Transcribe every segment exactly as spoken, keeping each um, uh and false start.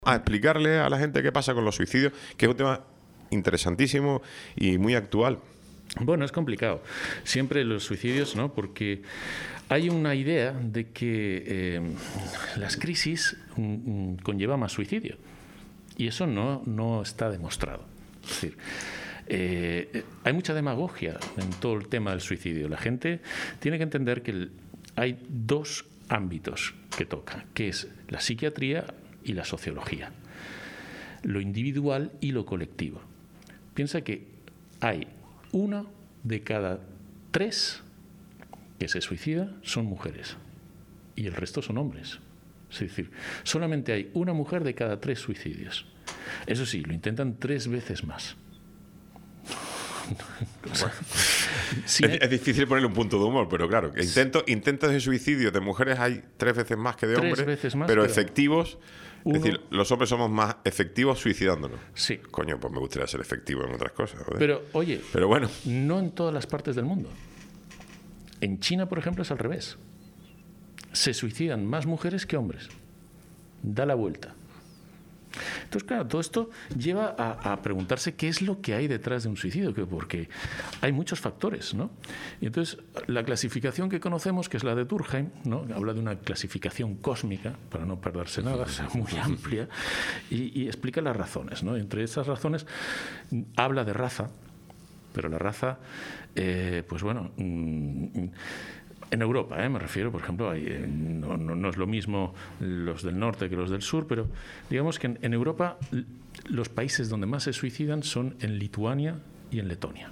A explicarle a la gente qué pasa con los suicidios, que es un tema interesantísimo y muy actual. Bueno, es complicado. Siempre los suicidios, ¿no? Porque hay una idea de que eh, las crisis mm, conllevan más suicidio. Y eso no, no está demostrado. Es decir, eh, hay mucha demagogia en todo el tema del suicidio. La gente tiene que entender que el, hay dos ámbitos que toca, que es la psiquiatría y la sociología, lo individual y lo colectivo. Piensa que hay una de cada tres que se suicida son mujeres y el resto son hombres. Es decir, solamente hay una mujer de cada tres suicidios. Eso sí, lo intentan tres veces más. O sea, sí, es, es difícil ponerle un punto de humor, pero claro, intento, intentos de suicidio de mujeres hay tres veces más que de tres hombres, veces más, pero, pero efectivos. uno, es decir, los hombres somos más efectivos suicidándonos. Sí. Coño, pues me gustaría ser efectivo en otras cosas. Joder. Pero, oye, pero bueno, no en todas las partes del mundo. En China, por ejemplo, es al revés. Se suicidan más mujeres que hombres. Da la vuelta. Entonces, claro, todo esto lleva a, a preguntarse qué es lo que hay detrás de un suicidio, porque hay muchos factores, ¿no? Y entonces, la clasificación que conocemos, que es la de Durkheim, ¿no? Habla de una clasificación cósmica, para no perderse nada, o sea, muy amplia, y, y explica las razones, ¿no? Entre esas razones, habla de raza, pero la raza, eh, pues bueno... Mmm, en Europa, ¿eh? me refiero, por ejemplo, hay, eh, no, no, no es lo mismo los del norte que los del sur, pero digamos que en, en Europa los países donde más se suicidan son en Lituania y en Letonia.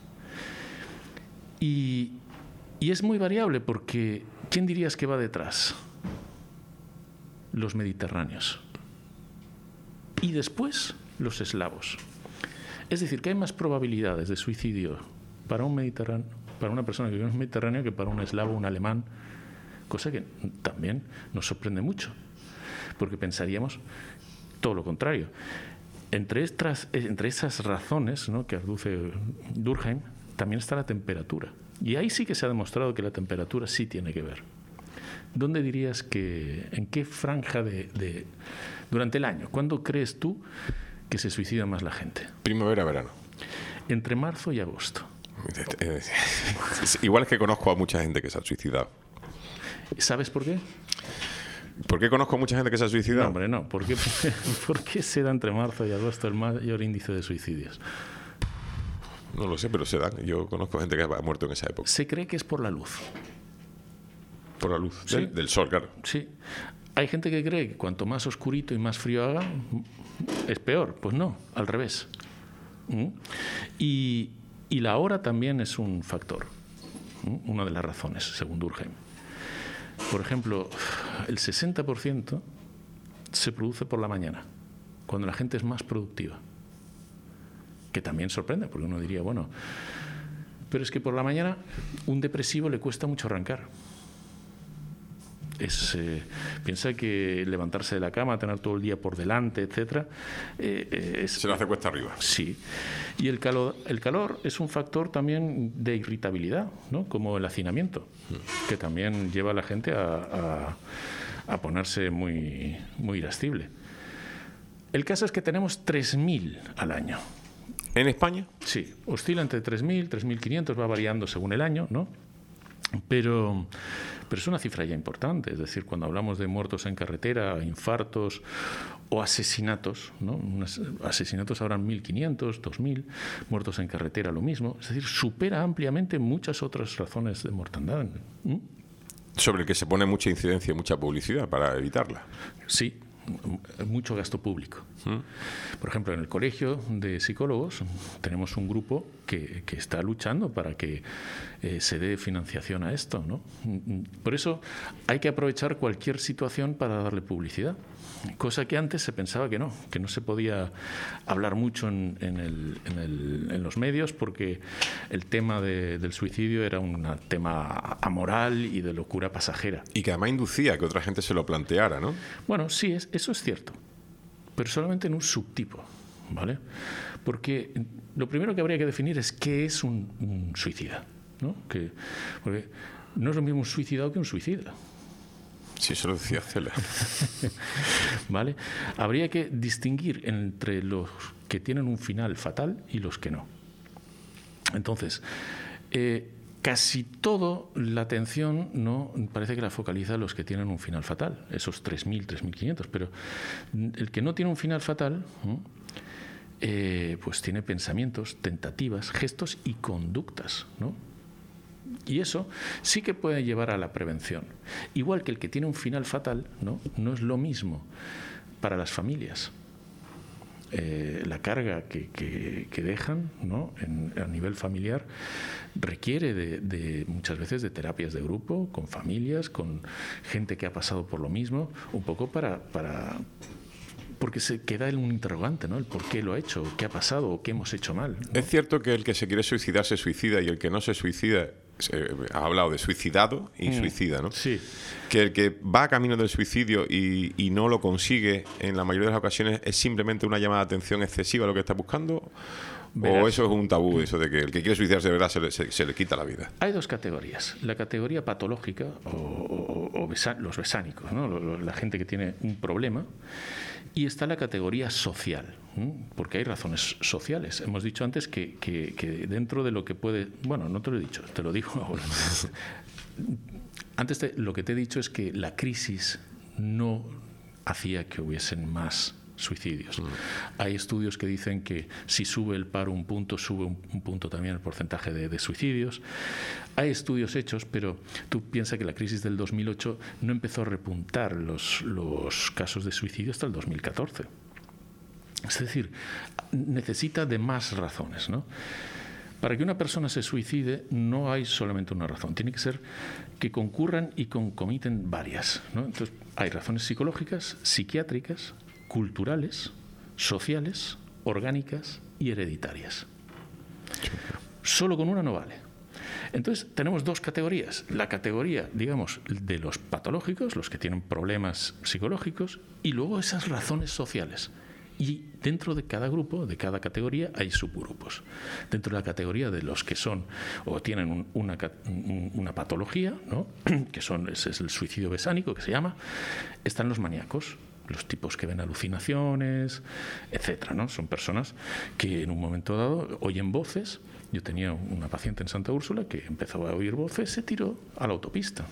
Y, y es muy variable porque ¿quién dirías que va detrás? Los mediterráneos. Y después los eslavos. Es decir, que hay más probabilidades de suicidio para un mediterráneo, para una persona que vive en el Mediterráneo que para un eslavo o un alemán, cosa que también nos sorprende mucho, porque pensaríamos todo lo contrario. Entre, estas, entre esas razones, ¿no?, que aduce Durkheim, también está la temperatura. Y ahí sí que se ha demostrado que la temperatura sí tiene que ver. ¿Dónde dirías que, en qué franja de, de durante el año, cuándo crees tú que se suicida más la gente? Primavera, verano. Entre marzo y agosto. Igual es que conozco a mucha gente que se ha suicidado. ¿Sabes por qué? ¿Por qué conozco a mucha gente que se ha suicidado? No, hombre, no. ¿Por qué, ¿Por qué se da entre marzo y agosto el mayor índice de suicidios? No lo sé, pero se dan. Yo conozco gente que ha muerto en esa época. Se cree que es por la luz. ¿Por la luz? Sí. Del, del sol, claro. Sí. Hay gente que cree que cuanto más oscurito y más frío haga, es peor. Pues no, al revés. ¿Mm? Y... Y la hora también es un factor, una de las razones, según Durkheim. Por ejemplo, el sesenta por ciento se produce por la mañana, cuando la gente es más productiva. Que también sorprende, porque uno diría, bueno, pero es que por la mañana un depresivo le cuesta mucho arrancar. Es, eh, piensa que levantarse de la cama, tener todo el día por delante, etcétera, eh, es, se lo hace cuesta arriba. Sí. Y el calor, el calor es un factor también de irritabilidad, ¿no? Como el hacinamiento, mm. que también lleva a la gente a, a, a ponerse muy, muy irascible. El caso es que tenemos tres mil al año. ¿En España? Sí, oscila entre tres mil, tres mil quinientos, va variando según el año, ¿no? Pero, pero es una cifra ya importante. Es decir, cuando hablamos de muertos en carretera, infartos o asesinatos, ¿no? Unos asesinatos habrán mil quinientos, dos mil, muertos en carretera lo mismo. Es decir, supera ampliamente muchas otras razones de mortandad. ¿Mm? Sobre el que se pone mucha incidencia y mucha publicidad para evitarla. Sí. Mucho gasto público. ¿Mm? Por ejemplo, en el colegio de psicólogos tenemos un grupo que, que está luchando para que eh, se dé financiación a esto, ¿no? Por eso hay que aprovechar cualquier situación para darle publicidad, cosa que antes se pensaba que no, que no se podía hablar mucho en, en, el, en, el, en los medios porque el tema de, del suicidio era un tema amoral y de locura pasajera. Y que además inducía a que otra gente se lo planteara, ¿no? Bueno, sí, es, eso es cierto, pero solamente en un subtipo, ¿vale? Porque lo primero que habría que definir es qué es un, un suicida, ¿no? Que, porque no es lo mismo un suicidado que un suicida. Sí, eso lo decía Cela. ¿Vale? Habría que distinguir entre los que tienen un final fatal y los que no. Entonces, eh, casi toda la atención no parece que la focaliza a los que tienen un final fatal, esos tres mil, tres mil quinientos, pero el que no tiene un final fatal, ¿no? eh, pues tiene pensamientos, tentativas, gestos y conductas, ¿no? Y eso sí que puede llevar a la prevención. Igual que el que tiene un final fatal, ¿no? No es lo mismo para las familias. Eh, la carga que, que, que dejan, ¿no? en, a nivel familiar requiere de, de muchas veces de terapias de grupo, con familias, con gente que ha pasado por lo mismo, un poco para... para porque se queda en un interrogante, ¿no? El por qué lo ha hecho, qué ha pasado, o qué hemos hecho mal, ¿no? Es cierto que el que se quiere suicidar se suicida y el que no se suicida, se, ha hablado de suicidado y mm, suicida, ¿no? Sí. Que el que va a camino del suicidio y, y no lo consigue en la mayoría de las ocasiones es simplemente una llamada de atención excesiva a lo que está buscando. Verás, ¿o eso es un tabú, eso de que el que quiere suicidarse de verdad se le, se, se le quita la vida? Hay dos categorías. La categoría patológica o, o, o besa, los besánicos, ¿no? La gente que tiene un problema. Y está la categoría social, ¿eh? Porque hay razones sociales. Hemos dicho antes que, que, que dentro de lo que puede... Bueno, no te lo he dicho, te lo digo ahora. Antes te, lo que te he dicho es que la crisis no hacía que hubiesen más suicidios. Mm. Hay estudios que dicen que si sube el paro un punto, sube un, un punto también el porcentaje de, de suicidios. Hay estudios hechos, pero tú piensas que la crisis del dos mil ocho no empezó a repuntar los, los casos de suicidio hasta el dos mil catorce. Es decir, necesita de más razones, ¿no? Para que una persona se suicide no hay solamente una razón, tiene que ser que concurran y concomiten varias, ¿no? Entonces, hay razones psicológicas, psiquiátricas, culturales, sociales, orgánicas y hereditarias. Solo con una no vale. Entonces, tenemos dos categorías. La categoría, digamos, de los patológicos, los que tienen problemas psicológicos, y luego esas razones sociales. Y dentro de cada grupo, de cada categoría, hay subgrupos. Dentro de la categoría de los que son o tienen un, una, una patología, ¿no? Que son, ese es el suicidio besánico, que se llama, están los maníacos, los tipos que ven alucinaciones, etcétera, ¿no? Son personas que en un momento dado oyen voces. Yo tenía una paciente en Santa Úrsula que empezó a oír voces, se tiró a la autopista.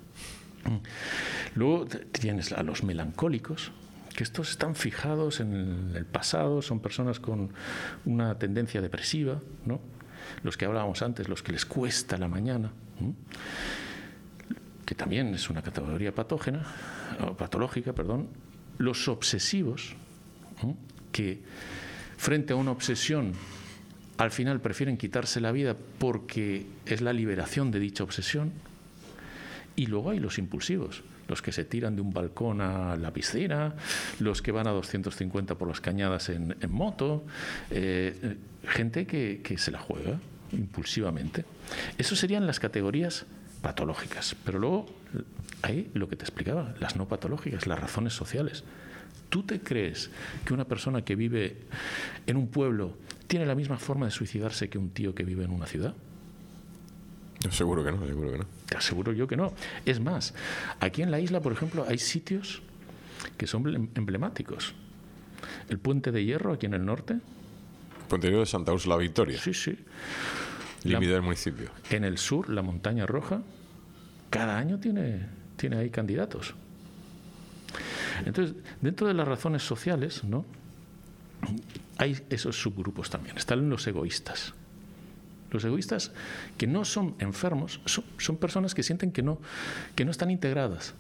Luego tienes a los melancólicos, que estos están fijados en el pasado, son personas con una tendencia depresiva, ¿no? Los que hablábamos antes, los que les cuesta la mañana, ¿no? Que también es una categoría patógena, o patológica, perdón. Los obsesivos, ¿no? Que frente a una obsesión al final prefieren quitarse la vida porque es la liberación de dicha obsesión. Y luego hay los impulsivos, los que se tiran de un balcón a la piscina, los que van a doscientos cincuenta por las cañadas en, en moto, eh, gente que, que se la juega impulsivamente. Eso serían las categorías patológicas, pero luego hay lo que te explicaba, las no patológicas, las razones sociales. ¿Tú te crees que una persona que vive en un pueblo tiene la misma forma de suicidarse que un tío que vive en una ciudad? Seguro que no, seguro que no. Te aseguro yo que no. Es más, aquí en la isla, por ejemplo, hay sitios que son emblemáticos. El Puente de Hierro, aquí en el norte. Puente de Hierro de Santa Úrsula Victoria. Sí, sí. Límite del municipio. En el sur, la Montaña Roja, cada año tiene, tiene ahí candidatos. Entonces, dentro de las razones sociales, ¿no? Hay esos subgrupos también. Están los egoístas. Los egoístas que no son enfermos, son, son personas que sienten que no, que no están integradas,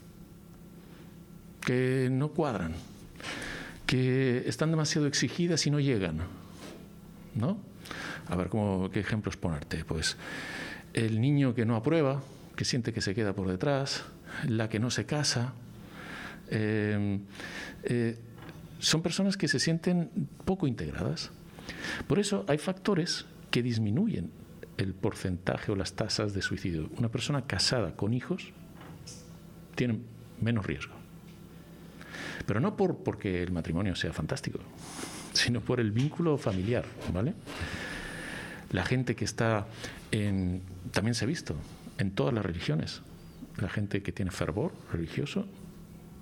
que no cuadran, que están demasiado exigidas y no llegan, ¿no? A ver, ¿cómo, qué ejemplos ponerte? Pues el niño que no aprueba, que siente que se queda por detrás, la que no se casa. Eh, eh, son personas que se sienten poco integradas. Por eso hay factores que disminuyen el porcentaje o las tasas de suicidio. Una persona casada con hijos tiene menos riesgo. Pero no por, porque el matrimonio sea fantástico, sino por el vínculo familiar, ¿vale? La gente que está en... También se ha visto en todas las religiones. La gente que tiene fervor religioso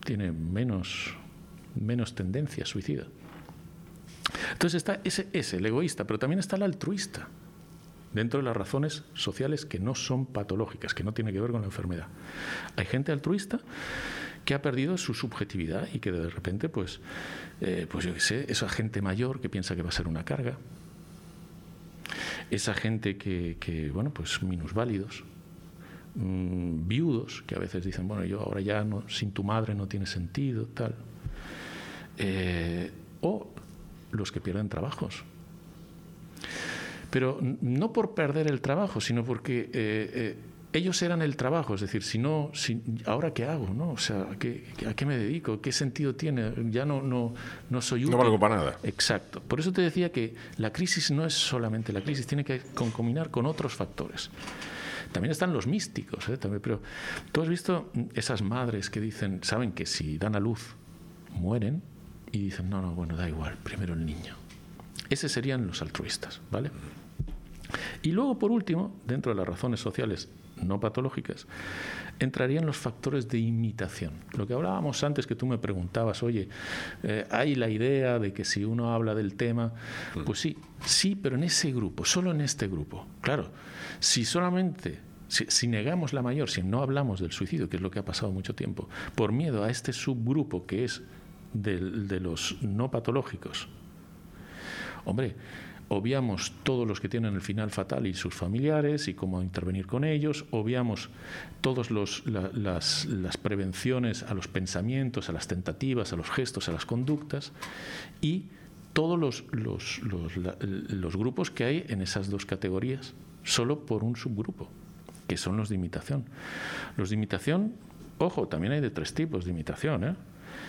tiene menos, menos tendencia suicida. Entonces está ese, ese, el egoísta, pero también está el altruista, dentro de las razones sociales que no son patológicas, que no tienen que ver con la enfermedad. Hay gente altruista que ha perdido su subjetividad y que de repente, pues, eh, pues yo qué sé, esa gente mayor que piensa que va a ser una carga, esa gente que, que bueno, pues minusválidos, mmm, viudos, que a veces dicen, bueno, yo ahora ya no, sin tu madre no tiene sentido, tal. Eh, o los que pierden trabajos. Pero no por perder el trabajo, sino porque eh, eh, ellos eran el trabajo. Es decir, si no, si, ¿ahora qué hago? ¿No? O sea, ¿a qué, ¿a qué me dedico? ¿Qué sentido tiene? Ya no, no, no soy útil. No valgo para nada. Exacto. Por eso te decía que la crisis no es solamente la crisis, tiene que combinar con otros factores. También están los místicos, ¿eh? También, pero tú has visto esas madres que dicen, saben que si dan a luz mueren y dicen, no, no, bueno, da igual, primero el niño. Esos serían los altruistas, ¿vale? Y luego, por último, dentro de las razones sociales no patológicas, entrarían los factores de imitación. Lo que hablábamos antes, que tú me preguntabas, oye, eh, hay la idea de que si uno habla del tema, pues sí, sí, pero en ese grupo, solo en este grupo. Claro, si solamente, si, si negamos la mayor, si no hablamos del suicidio, que es lo que ha pasado mucho tiempo, por miedo a este subgrupo que es de, de los no patológicos, hombre, obviamos todos los que tienen el final fatal y sus familiares y cómo intervenir con ellos, obviamos todas la, las, las prevenciones a los pensamientos, a las tentativas, a los gestos, a las conductas y todos los, los, los, la, los grupos que hay en esas dos categorías, solo por un subgrupo, que son los de imitación. Los de imitación, ojo, también hay de tres tipos de imitación, ¿eh?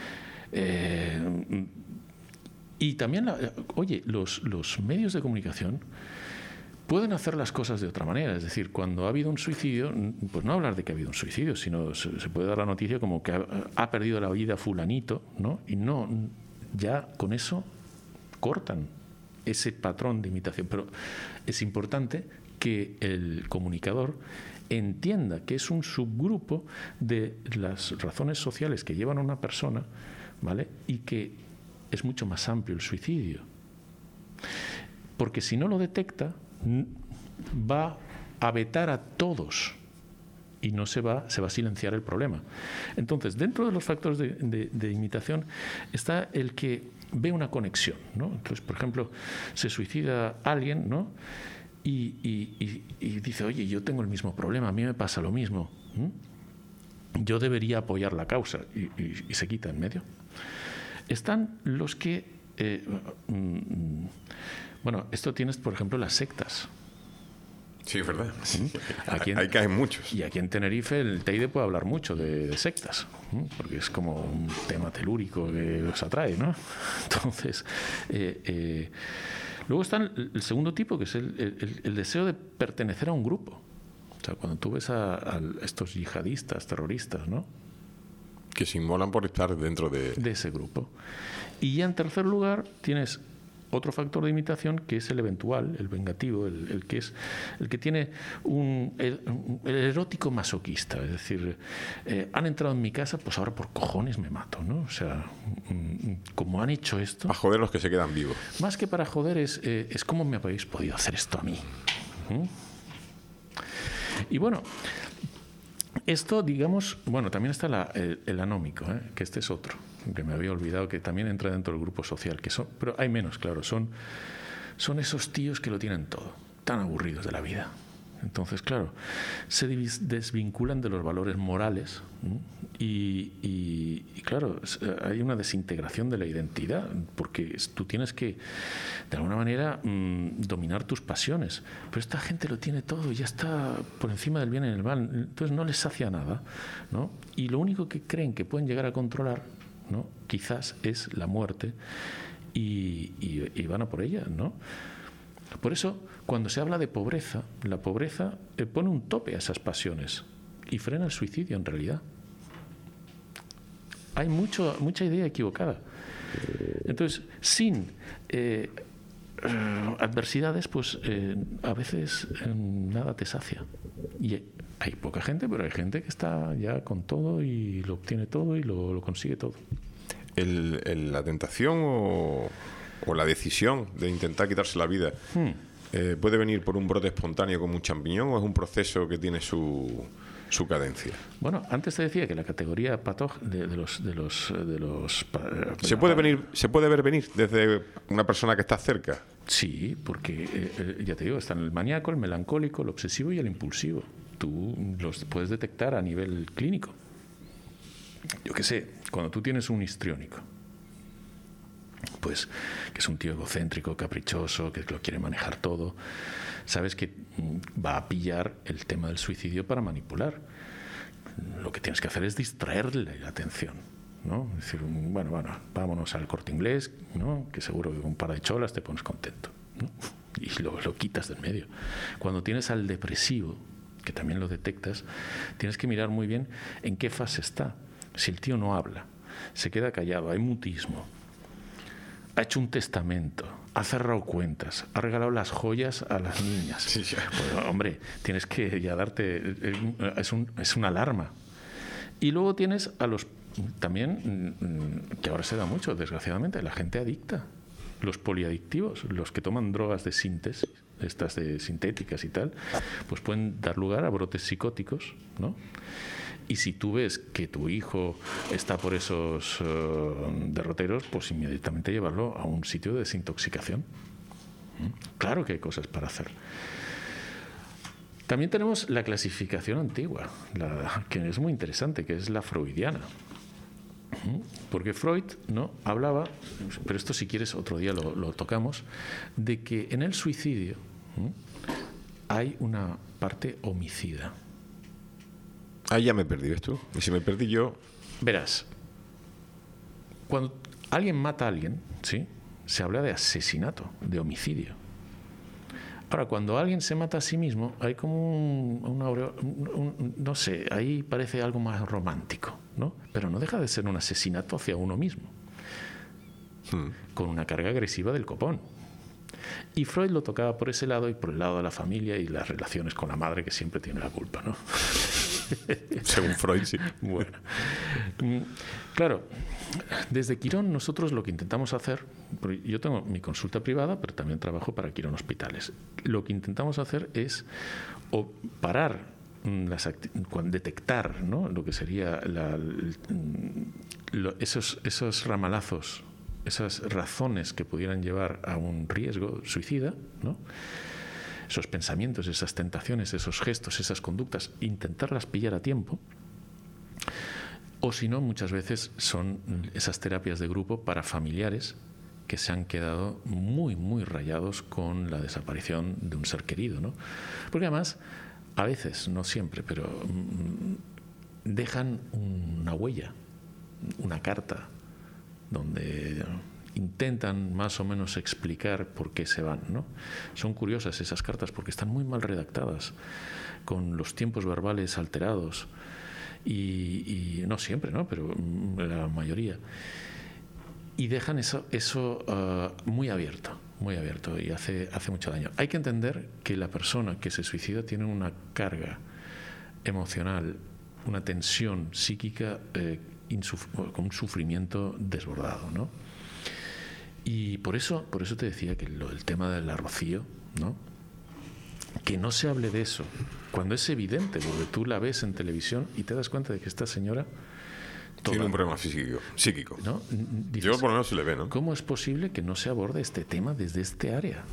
Eh, Y también, la, oye, los, los medios de comunicación pueden hacer las cosas de otra manera. Es decir, cuando ha habido un suicidio, pues no hablar de que ha habido un suicidio, sino se, se puede dar la noticia como que ha, ha perdido la vida fulanito, ¿no? Y no, ya con eso cortan ese patrón de imitación. Pero es importante que el comunicador entienda que es un subgrupo de las razones sociales que llevan a una persona, ¿vale? Y que es mucho más amplio el suicidio. Porque si no lo detecta, va a vetar a todos y no se va, se va a silenciar el problema. Entonces, dentro de los factores de, de, de imitación está el que ve una conexión, ¿no? Entonces, por ejemplo, se suicida alguien, ¿no? Y, y, y, y dice, oye, yo tengo el mismo problema, a mí me pasa lo mismo. ¿Mm? Yo debería apoyar la causa. Y, y, y se quita en medio. Están los que, eh, mm, bueno, esto tienes, por ejemplo, las sectas. Sí, es verdad. ¿Mm? Aquí en, Ahí caen muchos. Y aquí en Tenerife el Teide puede hablar mucho de, de sectas, ¿Mm? Porque es como un tema telúrico que os atrae, ¿no? Entonces, eh, eh, luego está el segundo tipo, que es el, el, el deseo de pertenecer a un grupo. O sea, cuando tú ves a, a estos yihadistas, terroristas, ¿no? Que se inmolan por estar dentro de... de ese grupo. Y ya en tercer lugar tienes otro factor de imitación, que es el eventual, el vengativo, el, el que es el que tiene un el, el erótico masoquista, es decir, eh, han entrado en mi casa, pues ahora por cojones me mato, ¿no? O sea, como han hecho esto, a joder los que se quedan vivos. Más que para joder es, eh, es cómo me habéis podido hacer esto a mí. ¿Mm? Y bueno, esto, digamos, bueno, también está la, el, el anómico, ¿eh? Que este es otro, que me había olvidado, que también entra dentro del grupo social, que son, pero hay menos, claro, son, son esos tíos que lo tienen todo, tan aburridos de la vida. Entonces, claro, se desvinculan de los valores morales, ¿no? y, y, y, claro, hay una desintegración de la identidad, porque tú tienes que, de alguna manera, mmm, dominar tus pasiones. Pero esta gente lo tiene todo y ya está por encima del bien y el mal, entonces no les sacia nada, ¿no? Y lo único que creen que pueden llegar a controlar, ¿no? Quizás es la muerte, y, y, y van a por ella, ¿no? Por eso, cuando se habla de pobreza, la pobreza eh, pone un tope a esas pasiones y frena el suicidio en realidad. Hay mucho, mucha idea equivocada. Entonces, sin eh, eh, adversidades, pues eh, a veces eh, nada te sacia. Y Hay poca gente, pero hay gente que está ya con todo y lo obtiene todo y lo, lo consigue todo. El, el, ¿La tentación o, o la decisión de intentar quitarse la vida hmm. eh, puede venir por un brote espontáneo como un champiñón o es un proceso que tiene su, su cadencia? Bueno, antes te decía que la categoría patog de, de los... De los, de los ¿Se, puede venir, ¿Se puede ver venir desde una persona que está cerca? Sí, porque eh, ya te digo, están el maníaco, el melancólico, el obsesivo y el impulsivo. Tú los puedes detectar a nivel clínico. Yo qué sé, cuando tú tienes un histriónico, pues que es un tío egocéntrico, caprichoso, que lo quiere manejar todo, sabes que va a pillar el tema del suicidio para manipular. Lo que tienes que hacer es distraerle la atención, ¿no? Es decir, bueno, bueno, vámonos al Corte Inglés, ¿no? Que seguro que con un par de cholas te pones contento, ¿no? Y lo, lo quitas del medio. Cuando tienes al depresivo, que también lo detectas, tienes que mirar muy bien en qué fase está. Si el tío no habla, se queda callado, hay mutismo, ha hecho un testamento, ha cerrado cuentas, ha regalado las joyas a las niñas. Sí, sí. Pues, hombre, tienes que ya darte... Es, un, es una alarma. Y luego tienes a los... También, que ahora se da mucho, desgraciadamente, la gente adicta. Los poliadictivos, los que toman drogas de síntesis, estas de sintéticas y tal, pues pueden dar lugar a brotes psicóticos, ¿no? Y si tú ves que tu hijo está por esos uh, derroteros, pues inmediatamente llevarlo a un sitio de desintoxicación. ¿Mm? Claro que hay cosas para hacer. También tenemos la clasificación antigua, la, que es muy interesante, que es la freudiana. Porque Freud, ¿no?, hablaba, pero esto si quieres otro día lo, lo tocamos, de que en el suicidio ¿eh? hay una parte homicida. Ahí ya me perdí, ¿ves tú? Y si me perdí yo... Verás, cuando alguien mata a alguien, ¿sí?, se habla de asesinato, de homicidio. Ahora, cuando alguien se mata a sí mismo, hay como un, una, un, un, no sé, ahí parece algo más romántico, ¿no? Pero no deja de ser un asesinato hacia uno mismo, hmm. con una carga agresiva del copón. Y Freud lo tocaba por ese lado y por el lado de la familia y las relaciones con la madre, que siempre tiene la culpa, ¿no? Según Freud, sí. Bueno, claro, desde Quirón nosotros lo que intentamos hacer, yo tengo mi consulta privada, pero también trabajo para Quirón Hospitales. Lo que intentamos hacer es o parar, las detectar, ¿no?, lo que sería la, lo, esos, esos ramalazos, esas razones que pudieran llevar a un riesgo suicida, ¿no?, esos pensamientos, esas tentaciones, esos gestos, esas conductas, intentarlas pillar a tiempo. O si no, muchas veces son esas terapias de grupo para familiares que se han quedado muy, muy rayados con la desaparición de un ser querido, ¿no? Porque además, a veces, no siempre, pero mmm, dejan una huella, una carta, donde intentan más o menos explicar por qué se van, ¿no? Son curiosas esas cartas porque están muy mal redactadas, con los tiempos verbales alterados, y, y no siempre, ¿no?, pero la mayoría, y dejan eso, eso uh, muy abierto, muy abierto, y hace, hace mucho daño. Hay que entender que la persona que se suicida tiene una carga emocional, una tensión psíquica eh, insuf- con un sufrimiento desbordado, ¿no? Y por eso, por eso te decía que lo, el tema del Rocío, ¿no?, que no se hable de eso cuando es evidente, porque tú la ves en televisión y te das cuenta de que esta señora toda, tiene un problema psíquico, psíquico. ¿no? Dices, yo por lo menos se le ve, ¿no? ¿Cómo es posible que no se aborde este tema desde este área?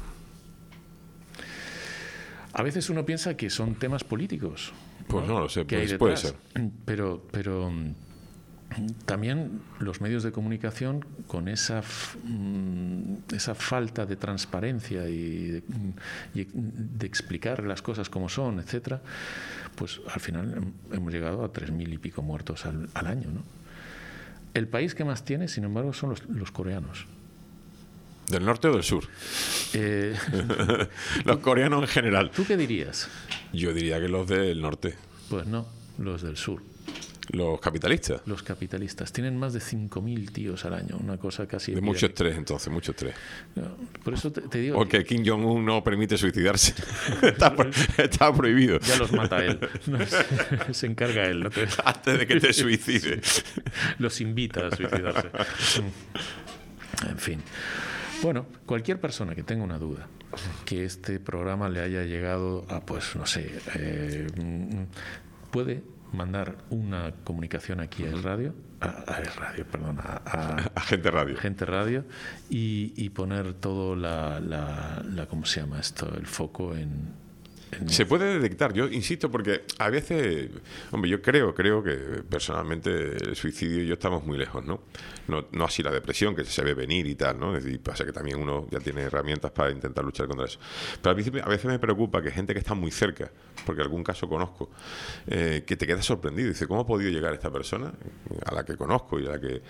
A veces uno piensa que son temas políticos. Pues no, no lo sé, pues puede ser. Pero, pero también los medios de comunicación, con esa, esa falta de transparencia y de, y de explicar las cosas como son, etcétera, pues al final hemos llegado a tres mil y pico muertos al, al año, ¿no? El país que más tiene, sin embargo, son los, los coreanos. ¿Del norte o del sur? Eh, los coreanos en general. ¿Tú qué dirías? Yo diría que los del norte. Pues no, los del sur. Los capitalistas. Los capitalistas. Tienen más de cinco mil tíos al año, una cosa casi... De mucho estrés, entonces, mucho estrés. No, por eso te, te digo... Porque Kim Jong-un no permite suicidarse. está, está prohibido. Ya los mata él. No, se, se encarga él. ¿No? Antes de que te suicides. Sí. Los invita a suicidarse. En fin. Bueno, cualquier persona que tenga una duda, que este programa le haya llegado a, pues, no sé, eh, puede mandar una comunicación aquí a El Radio, a, a El Radio, perdón, a, a, a Gente Radio, Gente Radio y, y poner todo la, la, la, ¿cómo se llama esto? El foco en, en... Se puede detectar, yo insisto, porque a veces, hombre, yo creo, creo que personalmente el suicidio y yo estamos muy lejos, ¿no? No, no así la depresión, que se ve venir y tal, ¿no? Es decir, pasa que también uno ya tiene herramientas para intentar luchar contra eso. Pero a veces, a veces me preocupa que gente que está muy cerca, porque algún caso conozco, eh, que te queda sorprendido. Dice, ¿cómo ha podido llegar esta persona, a la que conozco y a la que... Eh,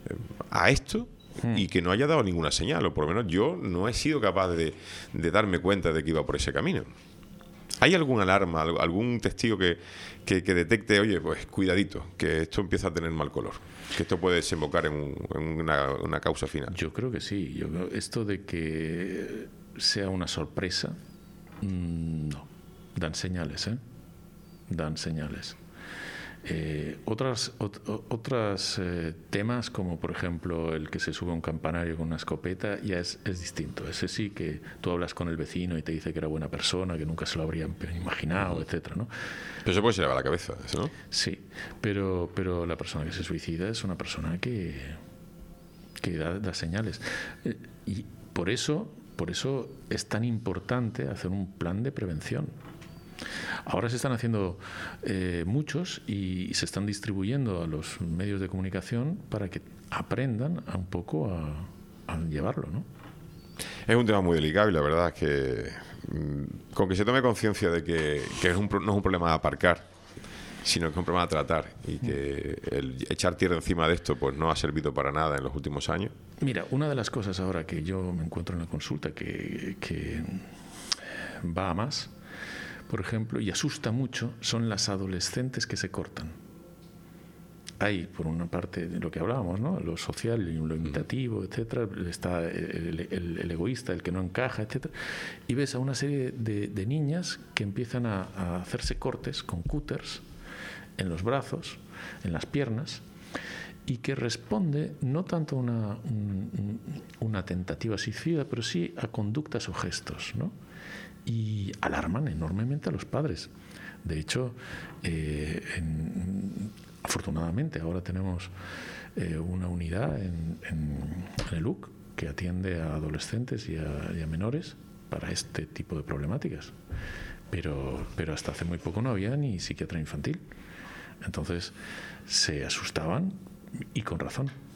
a esto? Y que no haya dado ninguna señal, o por lo menos yo no he sido capaz de, de darme cuenta de que iba por ese camino. ¿Hay alguna alarma, algún testigo que, que, que detecte, oye, pues cuidadito, que esto empieza a tener mal color, que esto puede desembocar en, un, en una, una causa final? Yo creo que sí. Yo creo, esto de que sea una sorpresa, mmm, no. Dan señales, ¿eh? Dan señales. Eh, otras ot, otras eh, temas, como por ejemplo el que se sube a un campanario con una escopeta, ya es, es distinto. Ese sí que tú hablas con el vecino y te dice que era buena persona, que nunca se lo habrían imaginado, uh-huh. etcétera, ¿no? Pero eso puede ser a la cabeza, ¿eso no? Sí, pero, pero la persona que se suicida es una persona que, que da, da señales. Eh, y por eso, por eso es tan importante hacer un plan de prevención. Ahora se están haciendo eh, muchos y, y se están distribuyendo a los medios de comunicación para que aprendan a un poco a, a llevarlo, ¿no? Es un tema muy delicado y la verdad es que mmm, con que se tome conciencia de que, que es un, no es un problema de aparcar, sino que es un problema de tratar y que el echar tierra encima de esto pues no ha servido para nada en los últimos años. Mira, una de las cosas ahora que yo me encuentro en la consulta que, que va a más, por ejemplo, y asusta mucho, son las adolescentes que se cortan. Hay, por una parte, de lo que hablábamos, ¿no? Lo social, lo imitativo, etcétera. Está el, el, el egoísta, el que no encaja, etcétera. Y ves a una serie de, de niñas que empiezan a, a hacerse cortes con cúters en los brazos, en las piernas, y que responde no tanto a una, un, una tentativa suicida, pero sí a conductas o gestos, ¿no? Y alarman enormemente a los padres. De hecho, eh, en, afortunadamente ahora tenemos eh, una unidad en, en, en el U C que atiende a adolescentes y a, y a menores para este tipo de problemáticas. Pero, pero hasta hace muy poco no había ni psiquiatra infantil. Entonces se asustaban y con razón.